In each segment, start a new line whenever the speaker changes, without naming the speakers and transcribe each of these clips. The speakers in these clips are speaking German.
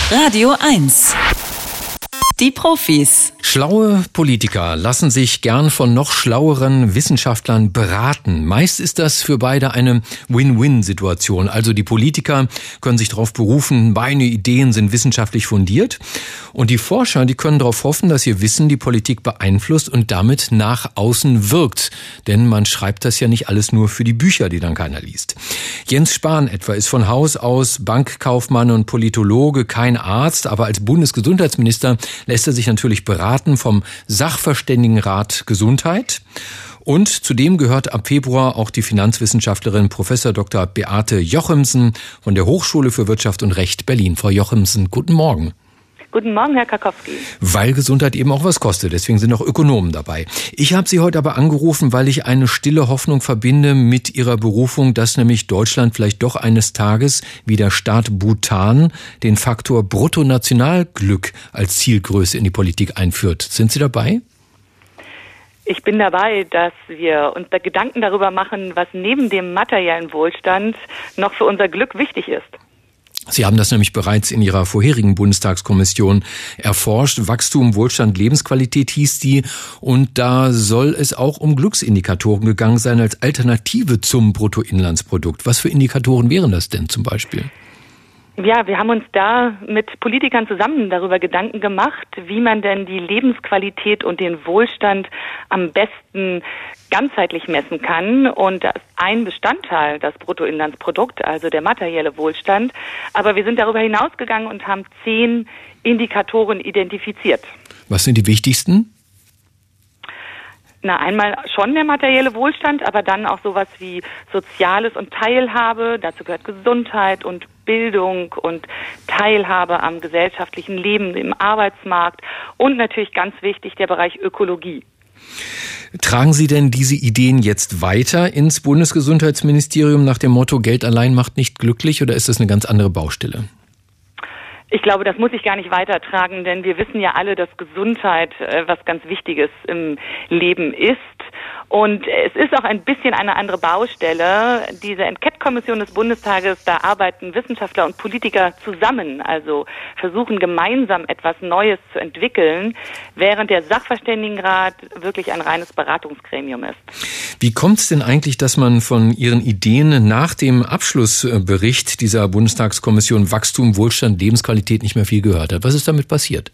Radio 1. Die Profis.
Schlaue Politiker lassen sich gern von noch schlaueren Wissenschaftlern beraten. Meist ist das für beide eine Win-Win-Situation. Also die Politiker können sich darauf berufen, meine Ideen sind wissenschaftlich fundiert. Und die Forscher, die können darauf hoffen, dass ihr Wissen die Politik beeinflusst und damit nach außen wirkt. Denn man schreibt das ja nicht alles nur für die Bücher, die dann keiner liest. Jens Spahn etwa ist von Haus aus Bankkaufmann und Politologe, kein Arzt, aber als Bundesgesundheitsminister lässt er sich natürlich beraten vom Sachverständigenrat Gesundheit. Und zudem gehört ab Februar auch die Finanzwissenschaftlerin Prof. Dr. Beate Jochimsen von der Hochschule für Wirtschaft und Recht Berlin. Frau Jochimsen, guten Morgen.
Guten Morgen, Herr Karkowski.
Weil Gesundheit eben auch was kostet, deswegen sind auch Ökonomen dabei. Ich habe Sie heute aber angerufen, weil ich eine stille Hoffnung verbinde mit Ihrer Berufung, dass nämlich Deutschland vielleicht doch eines Tages wie der Staat Bhutan den Faktor Bruttonationalglück als Zielgröße in die Politik einführt. Sind Sie dabei?
Ich bin dabei, dass wir uns da Gedanken darüber machen, was neben dem materiellen Wohlstand noch für unser Glück wichtig ist.
Sie haben das nämlich bereits in Ihrer vorherigen Bundestagskommission erforscht. Wachstum, Wohlstand, Lebensqualität hieß die. Und da soll es auch um Glücksindikatoren gegangen sein als Alternative zum Bruttoinlandsprodukt. Was für Indikatoren wären das denn zum Beispiel?
Ja, wir haben uns da mit Politikern zusammen darüber Gedanken gemacht, wie man denn die Lebensqualität und den Wohlstand am besten ganzheitlich messen kann. Und da ist ein Bestandteil das Bruttoinlandsprodukt, also der materielle Wohlstand. Aber wir sind darüber hinausgegangen und haben 10 Indikatoren identifiziert.
Was sind die wichtigsten?
Einmal schon der materielle Wohlstand, aber dann auch sowas wie Soziales und Teilhabe. Dazu gehört Gesundheit und Bildung und Teilhabe am gesellschaftlichen Leben, im Arbeitsmarkt und natürlich ganz wichtig der Bereich Ökologie.
Tragen Sie denn diese Ideen jetzt weiter ins Bundesgesundheitsministerium nach dem Motto, Geld allein macht nicht glücklich, oder ist das eine ganz andere Baustelle?
Ich glaube, das muss ich gar nicht weitertragen, denn wir wissen ja alle, dass Gesundheit was ganz Wichtiges im Leben ist. Und es ist auch ein bisschen eine andere Baustelle. Diese Enquete-Kommission des Bundestages, da arbeiten Wissenschaftler und Politiker zusammen, also versuchen gemeinsam etwas Neues zu entwickeln, während der Sachverständigenrat wirklich ein reines Beratungsgremium ist.
Wie kommt es denn eigentlich, dass man von Ihren Ideen nach dem Abschlussbericht dieser Bundestagskommission Wachstum, Wohlstand, Lebensqualität nicht mehr viel gehört hat? Was ist damit passiert?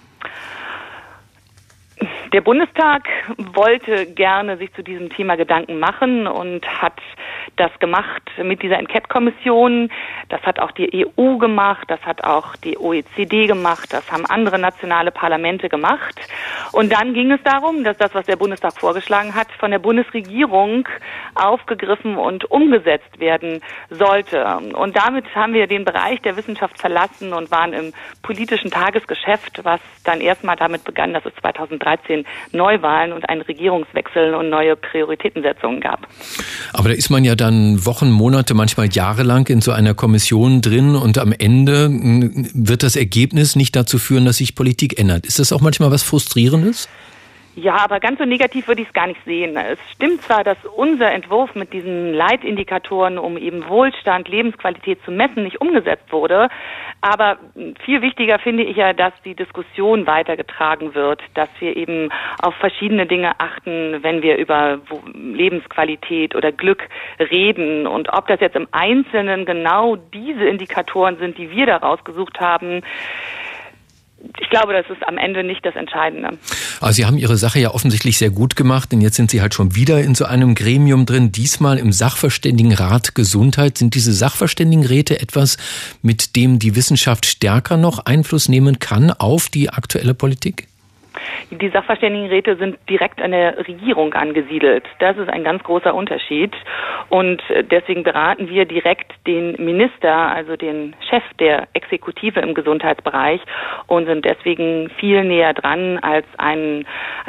Der Bundestag wollte gerne sich zu diesem Thema Gedanken machen und hat das gemacht mit dieser Enquete-Kommission. Das hat auch die EU gemacht, das hat auch die OECD gemacht, das haben andere nationale Parlamente gemacht. Und dann ging es darum, dass das, was der Bundestag vorgeschlagen hat, von der Bundesregierung aufgegriffen und umgesetzt werden sollte. Und damit haben wir den Bereich der Wissenschaft verlassen und waren im politischen Tagesgeschäft, was dann erstmal damit begann, dass es 2013 Neuwahlen und einen Regierungswechsel und neue Prioritätensetzungen gab.
Aber da ist man ja dann Wochen, Monate, manchmal jahrelang in so einer Kommission drin und am Ende wird das Ergebnis nicht dazu führen, dass sich Politik ändert. Ist das auch manchmal was Frustrierendes?
Ja, aber ganz so negativ würde ich es gar nicht sehen. Es stimmt zwar, dass unser Entwurf mit diesen Leitindikatoren, um eben Wohlstand, Lebensqualität zu messen, nicht umgesetzt wurde, aber viel wichtiger finde ich ja, dass die Diskussion weitergetragen wird, dass wir eben auf verschiedene Dinge achten, wenn wir über Lebensqualität oder Glück reden. Und ob das jetzt im Einzelnen genau diese Indikatoren sind, die wir da rausgesucht haben, ich glaube, das ist am Ende nicht das Entscheidende.
Also Sie haben Ihre Sache ja offensichtlich sehr gut gemacht, denn jetzt sind Sie halt schon wieder in so einem Gremium drin, diesmal im Sachverständigenrat Gesundheit. Sind diese Sachverständigenräte etwas, mit dem die Wissenschaft stärker noch Einfluss nehmen kann auf die aktuelle Politik?
Die Sachverständigenräte sind direkt an der Regierung angesiedelt. Das ist ein ganz großer Unterschied. Und deswegen beraten wir direkt den Minister, also den Chef der Exekutive im Gesundheitsbereich, und sind deswegen viel näher dran als ein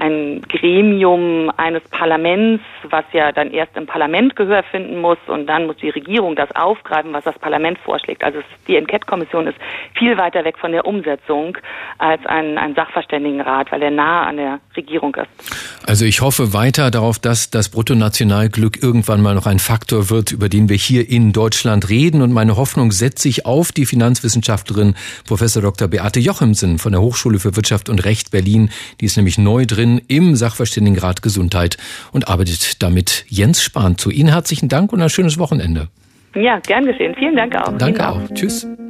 Gremium eines Parlaments, was ja dann erst im Parlament Gehör finden muss, und dann muss die Regierung das aufgreifen, was das Parlament vorschlägt. Also die Enquete-Kommission ist viel weiter weg von der Umsetzung als ein Sachverständigenrat, weil der nah an der Regierung ist.
Also ich hoffe weiter darauf, dass das Bruttonationalglück irgendwann mal noch ein Faktor wird, über den wir hier in Deutschland reden. Und meine Hoffnung setzt sich auf die Finanzwissenschaftlerin Prof. Dr. Beate Jochimsen von der Hochschule für Wirtschaft und Recht Berlin. Die ist nämlich neu drin im Sachverständigenrat Gesundheit und arbeitet damit Jens Spahn zu. Ihnen herzlichen Dank und ein schönes Wochenende.
Ja, gern geschehen. Vielen Dank auch.
Danke auch. Tschüss.